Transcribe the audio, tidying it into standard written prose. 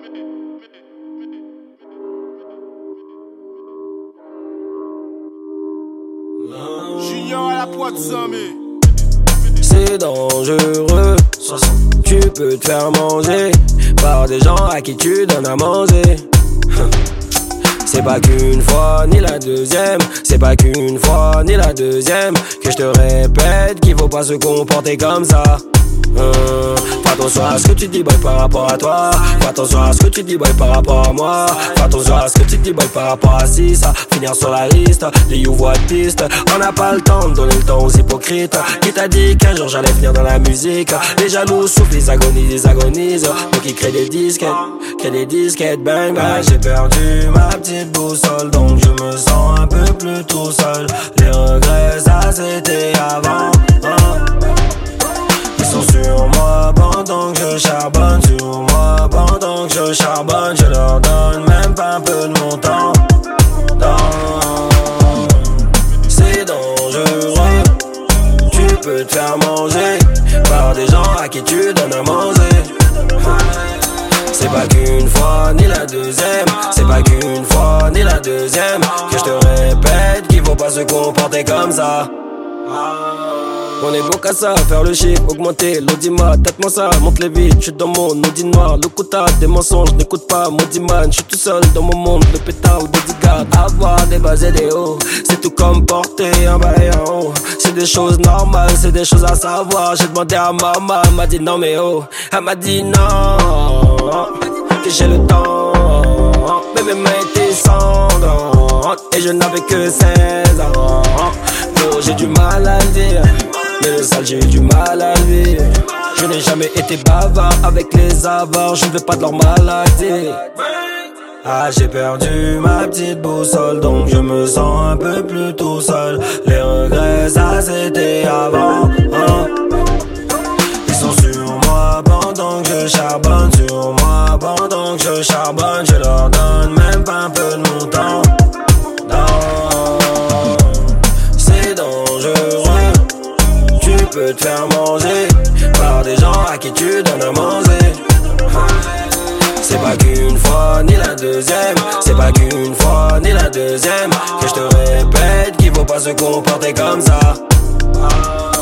Junior à la pointe mais c'est dangereux. Tu peux te faire manger par des gens à qui tu donnes à manger. C'est pas qu'une fois ni la deuxième, c'est pas qu'une fois ni la deuxième que je te répète qu'il faut pas se comporter comme ça. Fais attention à ce que tu dis boy par rapport à toi. Fais attention à ce que tu dis boy par rapport à moi. Fais attention à ce que tu dis boy par rapport à si ça finir sur la liste, les you voient de piste. On n'a pas le temps de donner le temps aux hypocrites. Qui t'a dit qu'un jour j'allais venir dans la musique? Les jaloux soufflent, ils agonisent. Donc ils créent des disquettes, bang bang. J'ai perdu ma petite boussole, donc je me sens un peu plus tout seul. Les regrets ça c'était avant. Ils sont sur moi pendant que je charbonne, sur moi pendant que je charbonne. Je leur donne même pas un peu de mon temps. C'est dangereux. Tu peux te faire manger par des gens à qui tu donnes à manger. C'est pas qu'une fois ni la deuxième, c'est pas qu'une fois ni la deuxième que je te répète qu'il faut pas se comporter comme ça. On est bon qu'à ça, faire le chiffre, augmenter l'audimat, tête-moi ça, monte les vides, j'suis dans mon audi noir, le quota des mensonges, n'écoute pas, maudit man, j'suis tout seul dans mon monde, de pétard ou de diga, avoir des bas et des hauts, c'est tout comme porter un bas et un haut, c'est des choses normales, c'est des choses à savoir, j'ai demandé à maman, elle m'a dit non mais oh, elle m'a dit non, que j'ai le temps, bébé m'a été sanglante, et je n'avais que 16 ans, oh, j'ai du mal à le dire. Mais le sale j'ai eu du mal à le vivre. Je n'ai jamais été bavard avec les avares. Je ne veux pas de leur maladie. Ah j'ai perdu ma petite boussole, donc je me sens un peu plus tout seul. Les regrets ça c'était avant. Ils sont sur moi pendant que je charbonne, sur moi pendant que je charbonne. Je leur donne même pas un peu de mon temps. C'est dangereux. Tu peux te faire manger par des gens à qui tu donnes à manger. C'est pas qu'une fois ni la deuxième, c'est pas qu'une fois ni la deuxième que je te répète qu'il faut pas se comporter comme ça.